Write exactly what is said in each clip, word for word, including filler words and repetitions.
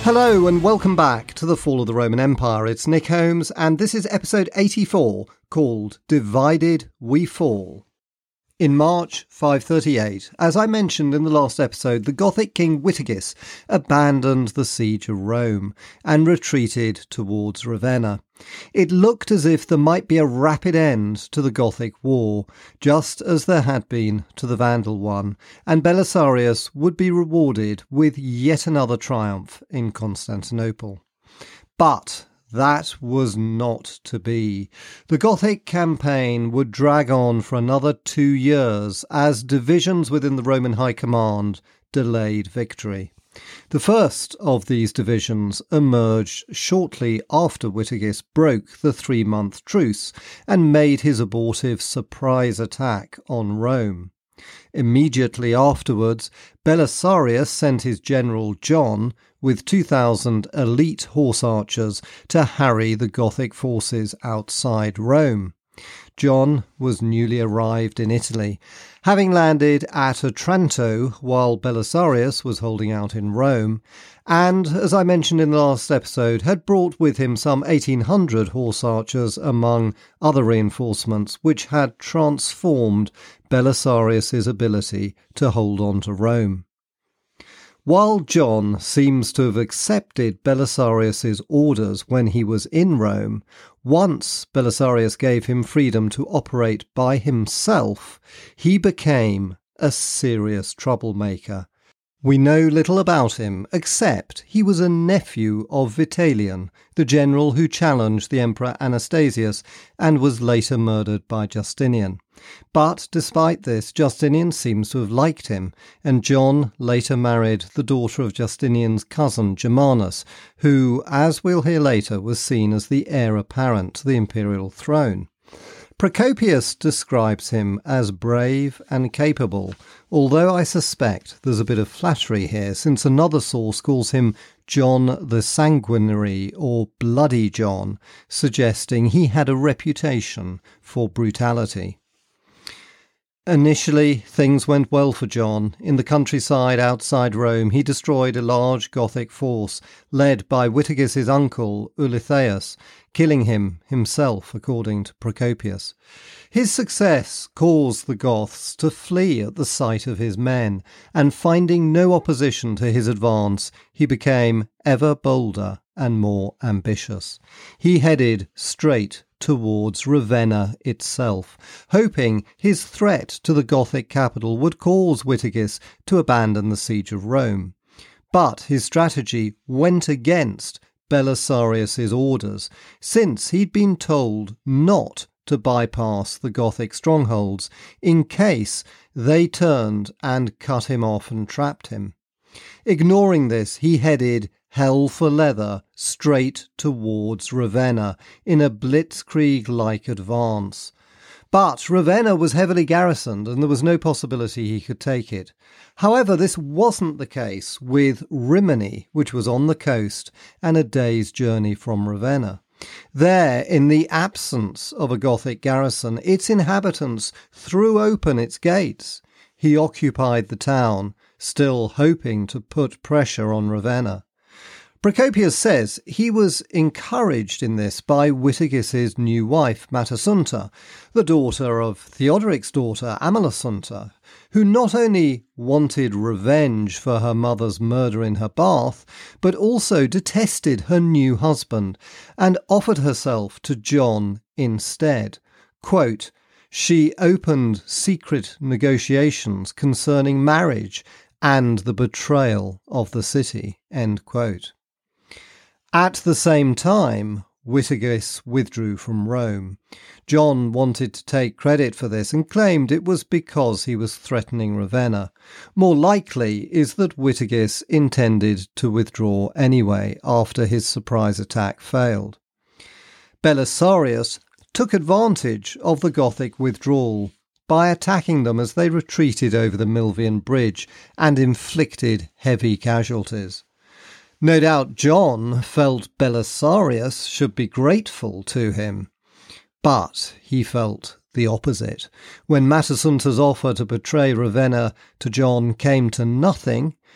Hello and welcome back to The Fall of the Roman Empire. It's Nick Holmes and this is episode eighty-four called Divided We Fall. In March five thirty-eight, as I mentioned in the last episode, the Gothic king Witigis abandoned the siege of Rome and retreated towards Ravenna. It looked as if there might be a rapid end to the Gothic war, just as there had been to the Vandal one, and Belisarius would be rewarded with yet another triumph in Constantinople. But that was not to be. The Gothic campaign would drag on for another two years as divisions within the Roman High Command delayed victory. The first of these divisions emerged shortly after Witigis broke the three-month truce and made his abortive surprise attack on Rome. Immediately afterwards, Belisarius sent his general John with two thousand elite horse archers to harry the Gothic forces outside Rome. John was newly arrived in Italy, having landed at Otranto while Belisarius was holding out in Rome, and, as I mentioned in the last episode, had brought with him some eighteen hundred horse archers among other reinforcements which had transformed Belisarius's ability to hold on to Rome. While John seems to have accepted Belisarius's orders when he was in Rome, once Belisarius gave him freedom to operate by himself, he became a serious troublemaker. We know little about him, except he was a nephew of Vitalian, the general who challenged the Emperor Anastasius and was later murdered by Justinian. But despite this, Justinian seems to have liked him, and John later married the daughter of Justinian's cousin Germanus, who, as we'll hear later, was seen as the heir apparent to the imperial throne. Procopius describes him as brave and capable, although I suspect there's a bit of flattery here, since another source calls him John the Sanguinary or Bloody John, suggesting he had a reputation for brutality. Initially, things went well for John. In the countryside outside Rome, he destroyed a large Gothic force led by Witigis's uncle, Ulithaeus, killing him himself, according to Procopius. His success caused the Goths to flee at the sight of his men, and finding no opposition to his advance, he became ever bolder and more ambitious. He headed straight towards Ravenna itself, hoping his threat to the Gothic capital would cause Witigis to abandon the siege of Rome. But his strategy went against Belisarius's orders, since he'd been told not to bypass the Gothic strongholds in case they turned and cut him off and trapped him. Ignoring this, he headed hell for leather straight towards Ravenna in a blitzkrieg-like advance. But Ravenna was heavily garrisoned and there was no possibility he could take it. However, this wasn't the case with Rimini, which was on the coast and a day's journey from Ravenna. There, in the absence of a Gothic garrison, its inhabitants threw open its gates. He occupied the town, still hoping to put pressure on Ravenna. Procopius says he was encouraged in this by Witigis's new wife, Matasunta, the daughter of Theodoric's daughter, Amalasuntha, who not only wanted revenge for her mother's murder in her bath, but also detested her new husband and offered herself to John instead. Quote, "She opened secret negotiations concerning marriage and the betrayal of the city." End quote. At the same time, Witigis withdrew from Rome. John wanted to take credit for this and claimed it was because he was threatening Ravenna. More likely is that Witigis intended to withdraw anyway after his surprise attack failed. Belisarius took advantage of the Gothic withdrawal by attacking them as they retreated over the Milvian Bridge and inflicted heavy casualties. No doubt John felt Belisarius should be grateful to him, but he felt the opposite. When Matasunta's offer to betray Ravenna to John came to nothing,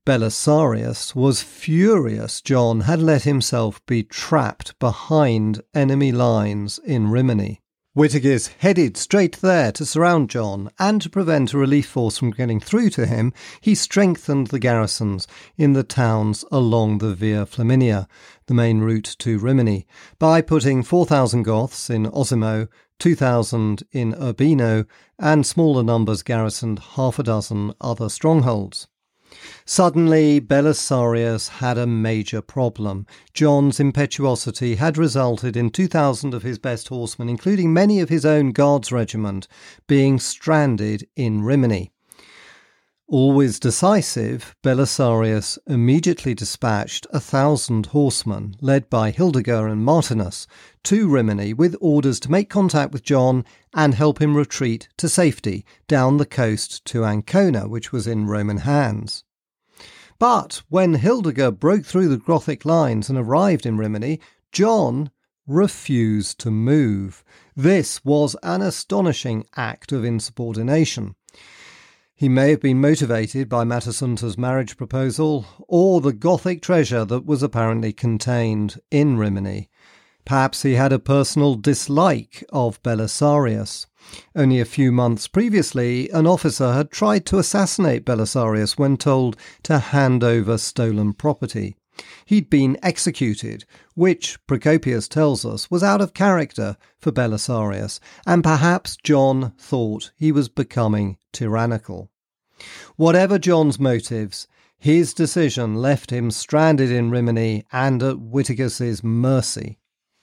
Belisarius was furious John had let himself be trapped behind enemy lines in Rimini. Witigis headed straight there to surround John, and to prevent a relief force from getting through to him, he strengthened the garrisons in the towns along the Via Flaminia, the main route to Rimini, by putting four thousand Goths in Osimo, two thousand in Urbino, and smaller numbers garrisoned half a dozen other strongholds. Suddenly, Belisarius had a major problem. John's impetuosity had resulted in two thousand of his best horsemen, including many of his own guards regiment, being stranded in Rimini. Always decisive, Belisarius immediately dispatched a thousand horsemen, led by Hildegard and Martinus, to Rimini with orders to make contact with John and help him retreat to safety down the coast to Ancona, which was in Roman hands. But when Hildegard broke through the Gothic lines and arrived in Rimini, John refused to move. This was an astonishing act of insubordination. He may have been motivated by Matasunta's marriage proposal or the Gothic treasure that was apparently contained in Rimini. Perhaps he had a personal dislike of Belisarius. Only a few months previously, an officer had tried to assassinate Belisarius when told to hand over stolen property. He'd been executed, which, Procopius tells us, was out of character for Belisarius, and perhaps John thought he was becoming tyrannical. Whatever John's motives, his decision left him stranded in Rimini and at Witigis's mercy.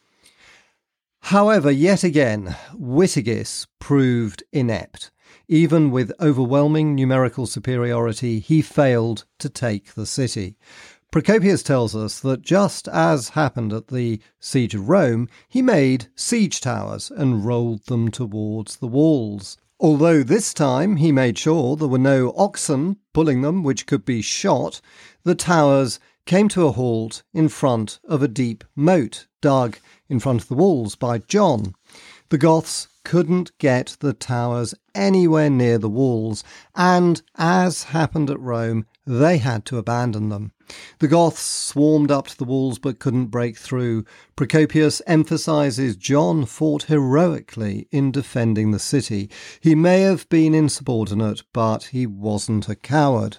However, yet again, Witigis proved inept. Even with overwhelming numerical superiority, he failed to take the city. Procopius tells us that just as happened at the siege of Rome, he made siege towers and rolled them towards the walls. Although this time he made sure there were no oxen pulling them which could be shot, the towers came to a halt in front of a deep moat dug in front of the walls by John. The Goths couldn't get the towers anywhere near the walls, and, as happened at Rome, they had to abandon them. The Goths swarmed up to the walls but couldn't break through. Procopius emphasises John fought heroically in defending the city. He may have been insubordinate, but he wasn't a coward.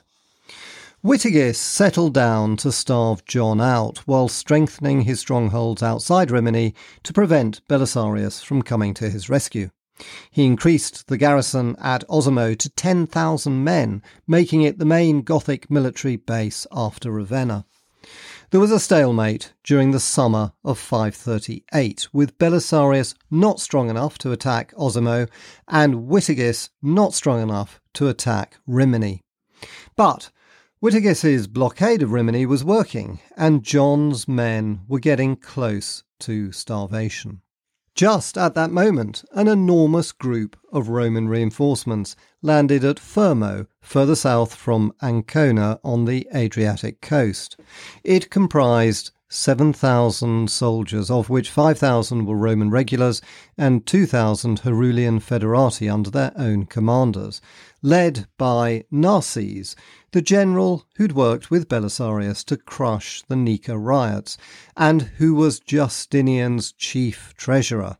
Witigis settled down to starve John out while strengthening his strongholds outside Rimini to prevent Belisarius from coming to his rescue. He increased the garrison at Osimo to ten thousand men, making it the main Gothic military base after Ravenna. There was a stalemate during the summer of five thirty-eight, with Belisarius not strong enough to attack Osimo and Witigis not strong enough to attack Rimini. But Witigis's blockade of Rimini was working, and John's men were getting close to starvation. Just at that moment, an enormous group of Roman reinforcements landed at Fermo, further south from Ancona on the Adriatic coast. It comprised seven thousand soldiers, of which five thousand were Roman regulars and two thousand Herulian Federati under their own commanders, led by Narses, the general who'd worked with Belisarius to crush the Nika riots, and who was Justinian's chief treasurer.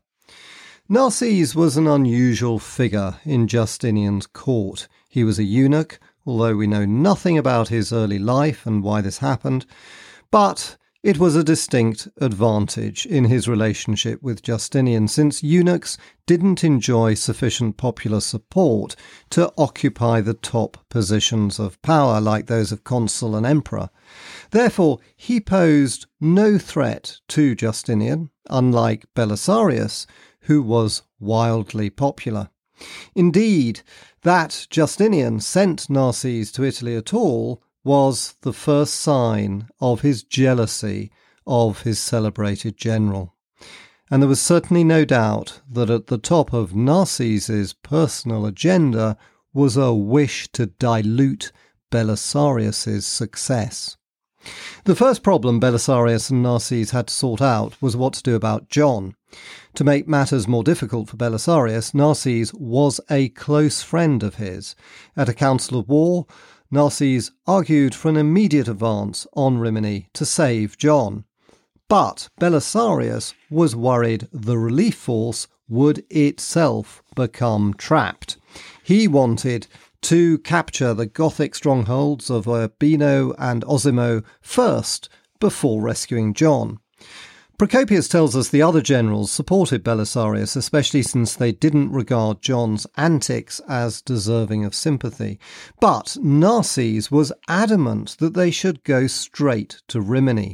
Narses was an unusual figure in Justinian's court. He was a eunuch, although we know nothing about his early life and why this happened, but it was a distinct advantage in his relationship with Justinian, since eunuchs didn't enjoy sufficient popular support to occupy the top positions of power like those of consul and emperor. Therefore, he posed no threat to Justinian, unlike Belisarius, who was wildly popular. Indeed, that Justinian sent Narses to Italy at all was the first sign of his jealousy of his celebrated general. And there was certainly no doubt that at the top of Narses's personal agenda was a wish to dilute Belisarius's success. The first problem Belisarius and Narses had to sort out was what to do about John. To make matters more difficult for Belisarius, Narses was a close friend of his. At a council of war, Narses argued for an immediate advance on Rimini to save John. But Belisarius was worried the relief force would itself become trapped. He wanted to capture the Gothic strongholds of Urbino and Osimo first, before rescuing John. Procopius tells us the other generals supported Belisarius, especially since they didn't regard John's antics as deserving of sympathy. But Narses was adamant that they should go straight to Rimini.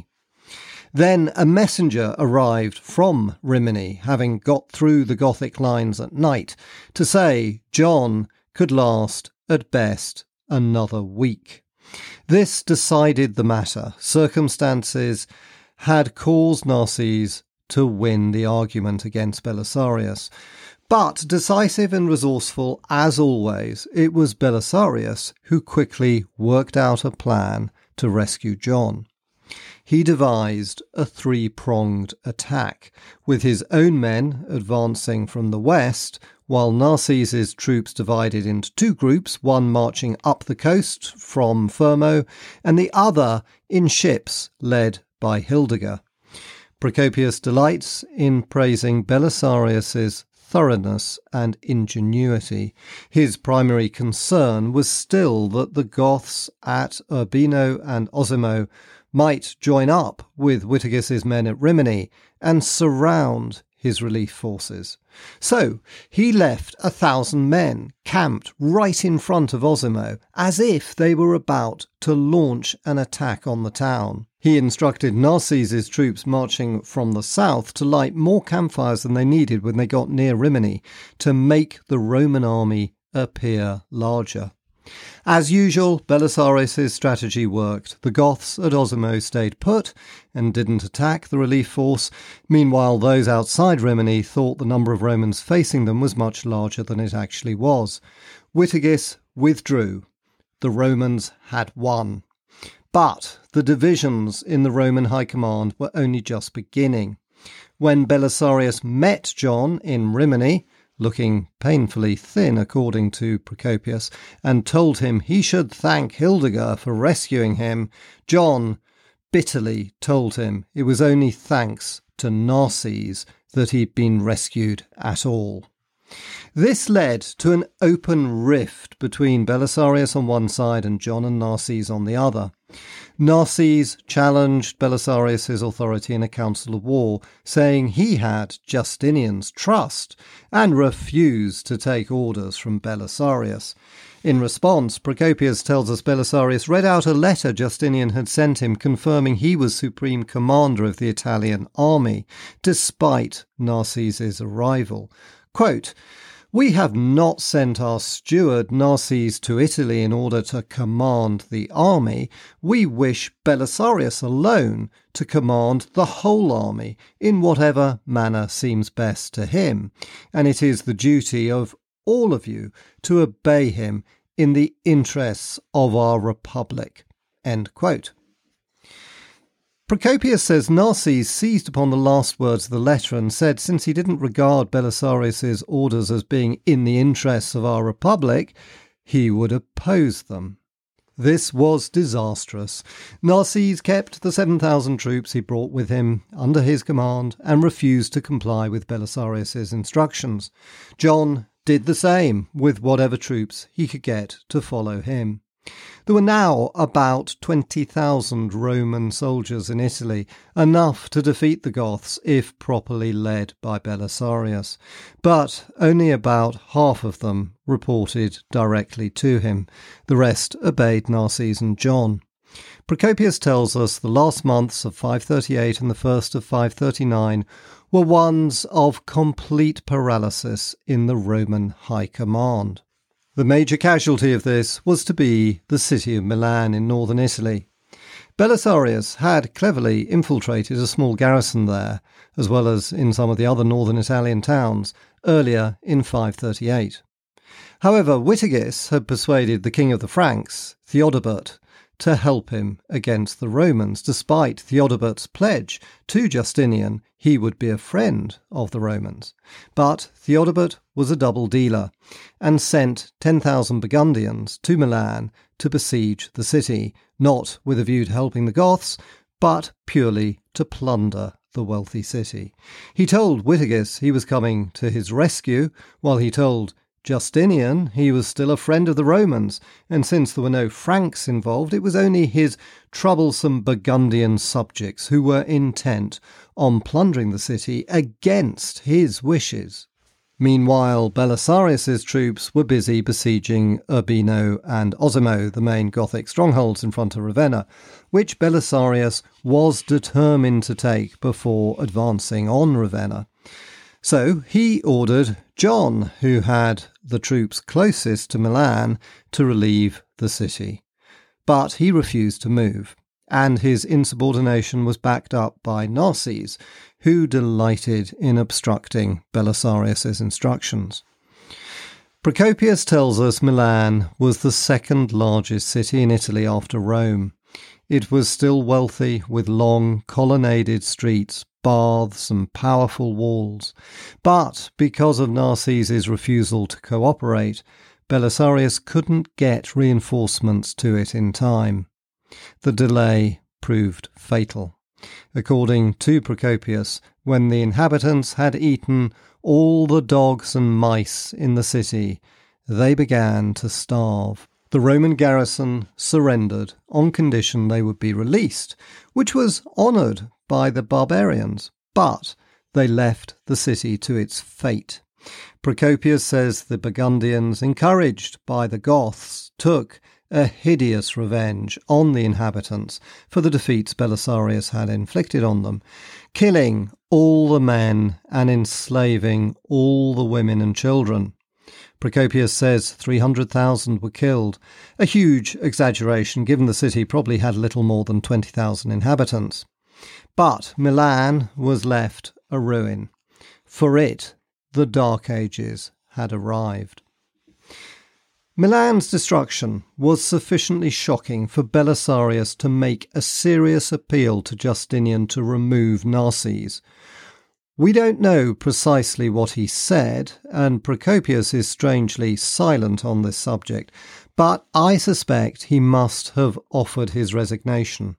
Then a messenger arrived from Rimini, having got through the Gothic lines at night, to say John could last, at best, another week. This decided the matter. Circumstances had caused Narses to win the argument against Belisarius. But decisive and resourceful as always, it was Belisarius who quickly worked out a plan to rescue John. He devised a three-pronged attack, with his own men advancing from the west, while Narses' troops divided into two groups, one marching up the coast from Fermo, and the other in ships led by Hildegard. Procopius delights in praising Belisarius' thoroughness and ingenuity. His primary concern was still that the Goths at Urbino and Osimo might join up with Witigis's men at Rimini and surround his relief forces. So he left a thousand men camped right in front of Osimo, as if they were about to launch an attack on the town. He instructed Narses' troops marching from the south to light more campfires than they needed when they got near Rimini, to make the Roman army appear larger. As usual, Belisarius' strategy worked. The Goths at Osimo stayed put and didn't attack the relief force. Meanwhile, those outside Rimini thought the number of Romans facing them was much larger than it actually was. Witigis withdrew. The Romans had won. But the divisions in the Roman high command were only just beginning. When Belisarius met John in Rimini, looking painfully thin according to Procopius, and told him he should thank Hildegard for rescuing him, John bitterly told him it was only thanks to Narses that he'd been rescued at all. This led to an open rift between Belisarius on one side and John and Narses on the other. Narses challenged Belisarius' authority in a council of war, saying he had Justinian's trust and refused to take orders from Belisarius. In response, Procopius tells us Belisarius read out a letter Justinian had sent him confirming he was supreme commander of the Italian army, despite Narses' arrival. Quote, "We have not sent our steward Narses to Italy in order to command the army. We wish Belisarius alone to command the whole army in whatever manner seems best to him, and it is the duty of all of you to obey him in the interests of our republic." End quote. Procopius says Narses seized upon the last words of the letter and said since he didn't regard Belisarius' orders as being in the interests of our republic, he would oppose them. This was disastrous. Narses kept the seven thousand troops he brought with him under his command and refused to comply with Belisarius' instructions. John did the same with whatever troops he could get to follow him. There were now about twenty thousand Roman soldiers in Italy, enough to defeat the Goths if properly led by Belisarius, but only about half of them reported directly to him. The rest obeyed Narses and John. Procopius tells us the last months of five thirty-eight and the first of five thirty-nine were ones of complete paralysis in the Roman high command. The major casualty of this was to be the city of Milan in northern Italy. Belisarius had cleverly infiltrated a small garrison there, as well as in some of the other northern Italian towns, earlier in five thirty-eight. However, Witigis had persuaded the king of the Franks, Theodebert, to help him against the Romans, despite Theodobert's pledge to Justinian he would be a friend of the Romans. But Theodebert was a double dealer and sent ten thousand Burgundians to Milan to besiege the city, not with a view to helping the Goths, but purely to plunder the wealthy city. He told Witigis he was coming to his rescue, while he told Justinian he was still a friend of the Romans, and since there were no Franks involved, it was only his troublesome Burgundian subjects who were intent on plundering the city against his wishes. Meanwhile, Belisarius' troops were busy besieging Urbino and Osimo, the main Gothic strongholds in front of Ravenna, which Belisarius was determined to take before advancing on Ravenna. So he ordered John, who had the troops closest to Milan, to relieve the city. But he refused to move, and his insubordination was backed up by Narses, who delighted in obstructing Belisarius' instructions. Procopius tells us Milan was the second largest city in Italy after Rome. It was still wealthy, with long colonnaded streets, baths and powerful walls. But because of Narses' refusal to cooperate, Belisarius couldn't get reinforcements to it in time. The delay proved fatal. According to Procopius, when the inhabitants had eaten all the dogs and mice in the city, they began to starve. The Roman garrison surrendered on condition they would be released, which was honoured by the barbarians, but they left the city to its fate. Procopius says the Burgundians, encouraged by the Goths, took a hideous revenge on the inhabitants for the defeats Belisarius had inflicted on them, killing all the men and enslaving all the women and children. Procopius says three hundred thousand were killed, a huge exaggeration given the city probably had little more than twenty thousand inhabitants. But Milan was left a ruin. For it, the Dark Ages had arrived. Milan's destruction was sufficiently shocking for Belisarius to make a serious appeal to Justinian to remove Narses. We don't know precisely what he said, and Procopius is strangely silent on this subject, but I suspect he must have offered his resignation.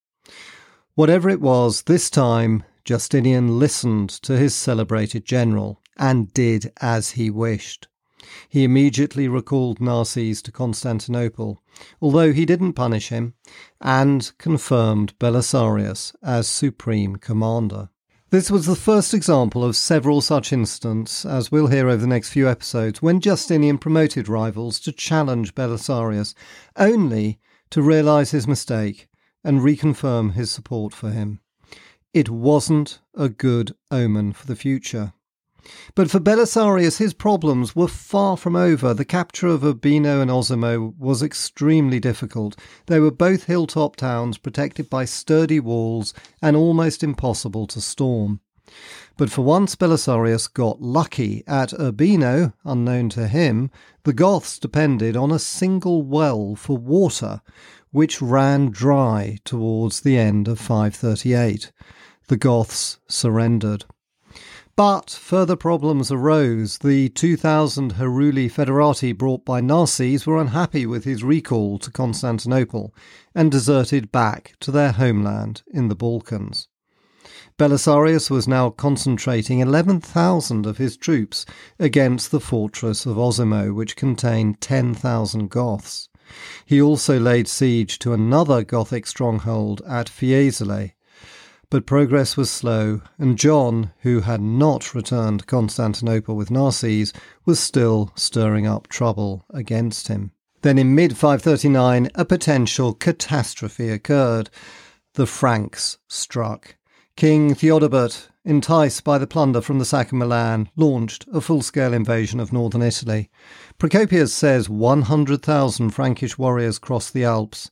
Whatever it was, this time Justinian listened to his celebrated general and did as he wished. He immediately recalled Narses to Constantinople, although he didn't punish him, and confirmed Belisarius as supreme commander. This was the first example of several such incidents, as we'll hear over the next few episodes, when Justinian promoted rivals to challenge Belisarius, only to realise his mistake and reconfirm his support for him. It wasn't a good omen for the future. But for Belisarius, his problems were far from over. The capture of Urbino and Osimo was extremely difficult. They were both hilltop towns protected by sturdy walls and almost impossible to storm. But for once Belisarius got lucky. At Urbino, unknown to him, the Goths depended on a single well for water, which ran dry towards the end of five thirty-eight. The Goths surrendered. But further problems arose. The two thousand Heruli Federati brought by Narses were unhappy with his recall to Constantinople and deserted back to their homeland in the Balkans. Belisarius was now concentrating eleven thousand of his troops against the fortress of Osimo, which contained ten thousand Goths. He also laid siege to another Gothic stronghold at Fiesole. But progress was slow, and John, who had not returned to Constantinople with Narses, was still stirring up trouble against him. Then in mid five thirty-nine, a potential catastrophe occurred. The Franks struck. King Theodebert, enticed by the plunder from the sack of Milan, launched a full-scale invasion of northern Italy. Procopius says one hundred thousand Frankish warriors crossed the Alps.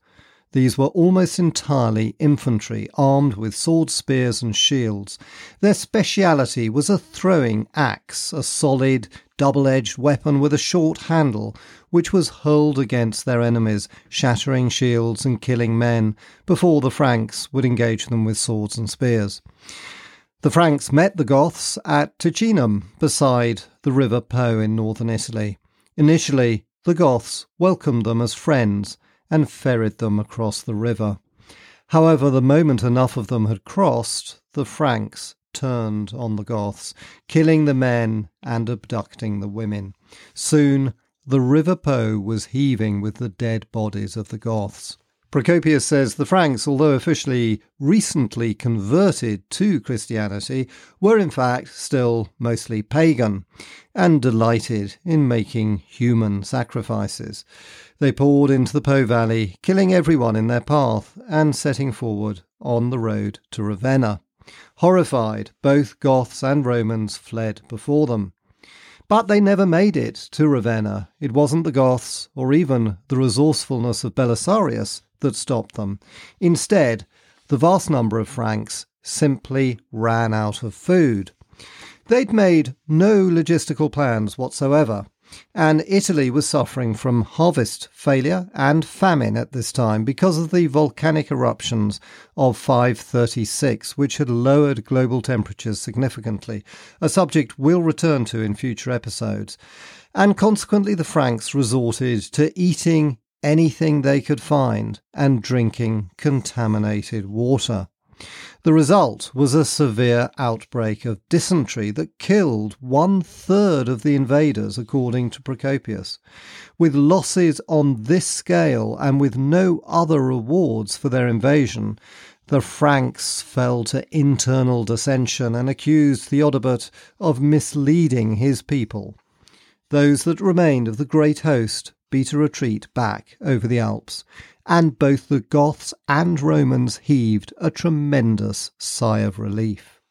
These were almost entirely infantry, armed with swords, spears and shields. Their speciality was a throwing axe, a solid, double-edged weapon with a short handle, which was hurled against their enemies, shattering shields and killing men, before the Franks would engage them with swords and spears. The Franks met the Goths at Ticinum, beside the River Po in northern Italy. Initially, the Goths welcomed them as friends and ferried them across the river. However, the moment enough of them had crossed, the Franks turned on the Goths, killing the men and abducting the women. Soon, the River Po was heaving with the dead bodies of the Goths. Procopius says the Franks, although officially recently converted to Christianity, were in fact still mostly pagan and delighted in making human sacrifices. They poured into the Po Valley, killing everyone in their path and setting forward on the road to Ravenna. Horrified, both Goths and Romans fled before them. But they never made it to Ravenna. It wasn't the Goths or even the resourcefulness of Belisarius that stopped them. Instead, the vast number of Franks simply ran out of food. They'd made no logistical plans whatsoever, and Italy was suffering from harvest failure and famine at this time because of the volcanic eruptions of five thirty-six, which had lowered global temperatures significantly, a subject we'll return to in future episodes. And consequently, the Franks resorted to eating anything they could find and drinking contaminated water. The result was a severe outbreak of dysentery that killed one-third of the invaders, according to Procopius. With losses on this scale and with no other rewards for their invasion, the Franks fell to internal dissension and accused Theodebert of misleading his people. Those that remained of the great host beat a retreat back over the Alps, and both the Goths and Romans heaved a tremendous sigh of relief.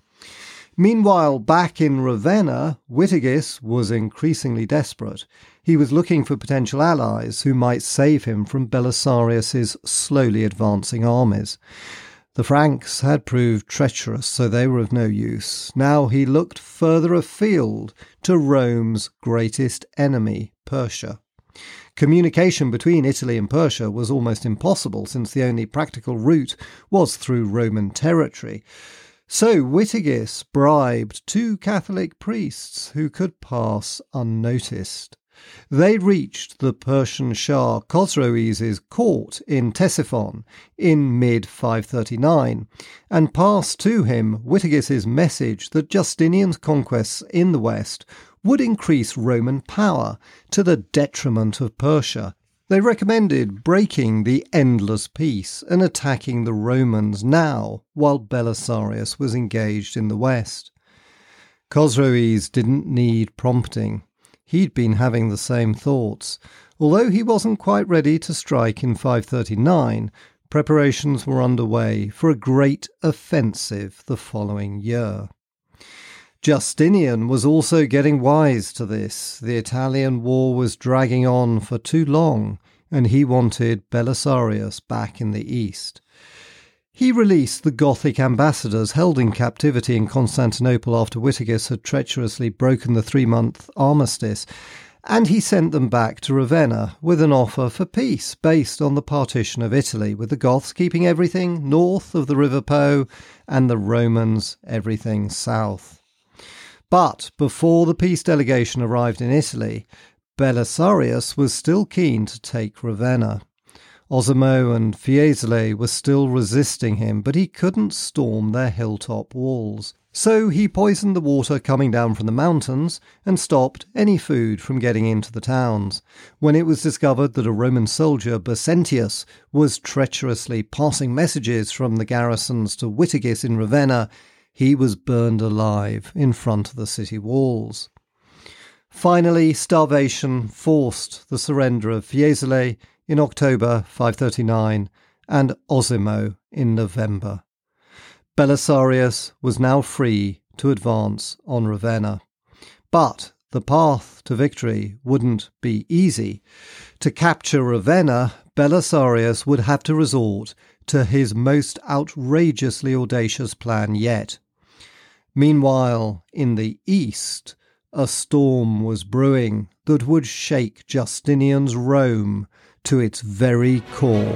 Meanwhile, back in Ravenna, Witigis was increasingly desperate. He was looking for potential allies who might save him from Belisarius's slowly advancing armies. The Franks had proved treacherous, so they were of no use. Now he looked further afield to Rome's greatest enemy, Persia. Communication between Italy and Persia was almost impossible, since the only practical route was through Roman territory. So Witigis bribed two Catholic priests who could pass unnoticed. They reached the Persian Shah Khosroes' court in Ctesiphon in mid five thirty-nine and passed to him Witigis' message that Justinian's conquests in the West would increase Roman power to the detriment of Persia. They recommended breaking the endless peace and attacking the Romans now, while Belisarius was engaged in the West. Khosroes didn't need prompting. He'd been having the same thoughts. Although he wasn't quite ready to strike in five thirty-nine, preparations were underway for a great offensive the following year. Justinian was also getting wise to this. The Italian war was dragging on for too long, and he wanted Belisarius back in the east. He released the Gothic ambassadors held in captivity in Constantinople after Witigis had treacherously broken the three-month armistice, and he sent them back to Ravenna with an offer for peace based on the partition of Italy, with the Goths keeping everything north of the River Po and the Romans everything south. But before the peace delegation arrived in Italy, Belisarius was still keen to take Ravenna. Osimo and Fiesole were still resisting him, but he couldn't storm their hilltop walls. So he poisoned the water coming down from the mountains and stopped any food from getting into the towns. When it was discovered that a Roman soldier, Bercentius, was treacherously passing messages from the garrisons to Witigis in Ravenna, he was burned alive in front of the city walls. Finally, starvation forced the surrender of Fiesole in October five thirty-nine and Osimo in November. Belisarius was now free to advance on Ravenna. But the path to victory wouldn't be easy. To capture Ravenna, Belisarius would have to resort to his most outrageously audacious plan yet. Meanwhile, in the east, a storm was brewing that would shake Justinian's Rome to its very core.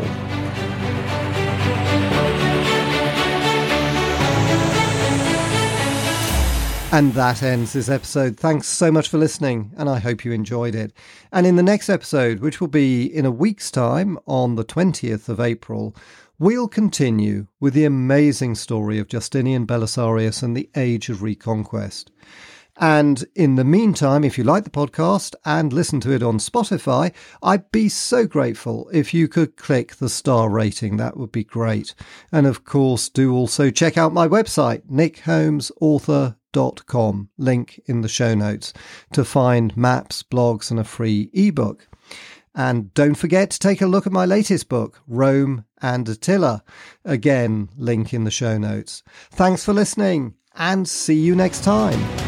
And that ends this episode. Thanks so much for listening, and I hope you enjoyed it. And in the next episode, which will be in a week's time, on the twentieth of April, we'll continue with the amazing story of Justinian Belisarius and the Age of Reconquest. And in the meantime, if you like the podcast and listen to it on Spotify, I'd be so grateful if you could click the star rating. That would be great. And of course, do also check out my website, nick holmes author dot com, link in the show notes, to find maps, blogs and a free ebook. And don't forget to take a look at my latest book, Rome and Attila. Again, link in the show notes. Thanks for listening and see you next time.